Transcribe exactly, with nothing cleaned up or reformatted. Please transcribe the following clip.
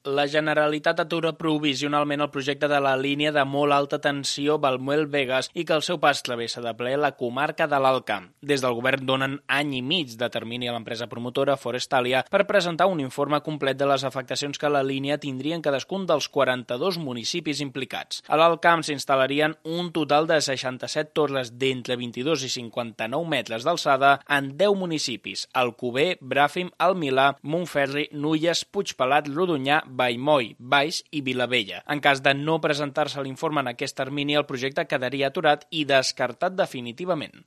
La Generalitat atura provisionalment el projecte de la línia de molt alta tensió Valmuel-Begues i que el seu pas travessa de ple la comarca de l'Alt Camp. Des del govern donen any i mig de termini a l'empresa promotora Forestalia per presentar un informe complet de les afectacions que la línia tindria en cadascun dels quaranta-dos municipis implicats. A l'Alt Camp s'instal·larien un total de seixanta-set torres d'entre vint-i-dos i cinquanta-nou metres d'alçada en deu municipis: Alcover, Bràfim, El Milà, Montferri, Nulles, Puigpelat, Rodonyà, Vallmoll, Valls i Vilavella. En cas de no presentar-se l'informe en aquest termini, el projecte quedaria aturat i descartat definitivament.